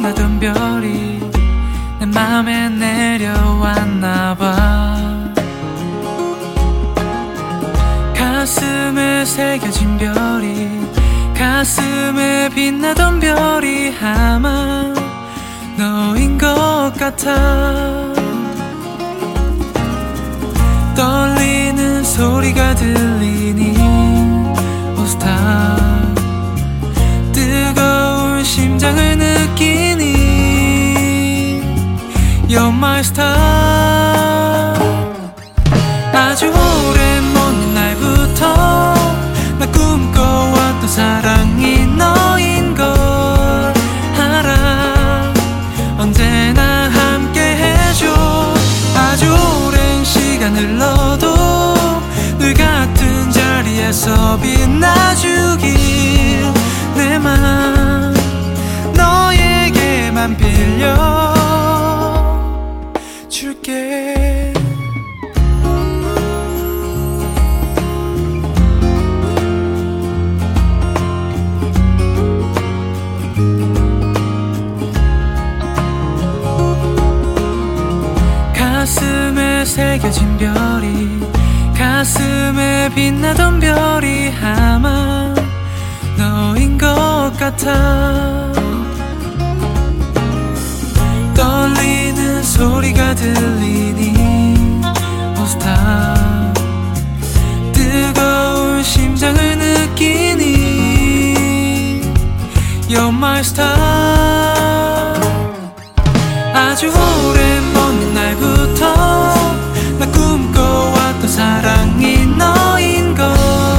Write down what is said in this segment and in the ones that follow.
빛나던 별이 내 맘에 내려왔나봐. 가슴에 새겨진 별이, 가슴에 빛나던 별이 아마 너인 것 같아. 떨리는 소리가 들리니 Oh star, 뜨거운 심장을 느끼니 You're my star. 아주 오랜 먼 날부터 나 꿈꿔왔던 사랑이 너인 걸 알아. 언제나 함께 해줘. 아주 오랜 시간 흘러도 늘 같은 자리에서 빛나주길. 내 맘 너에게만 빌려줄게. 가슴에 새겨진 별이, 가슴에 빛나던 별이 아마 너인 것 같아. 떨리는 소리가 들리니 Oh star, 뜨거운 심장을 느끼니 You're my star. 아주 오랜 먼 날부터 나 꿈꿔왔던 사랑이 너인 걸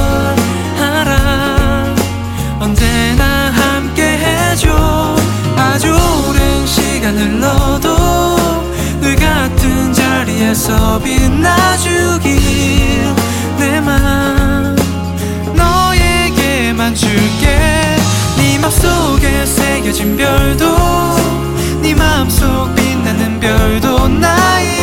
알아. 언제나 함께 해줘. 아주 오랜 시간 흘러도 늘 같은 자리에서 빛나주길. 내 맘 너에게만 줄게. 네 맘속에 새겨진 별도, 네 맘속 빛나는 별도 나의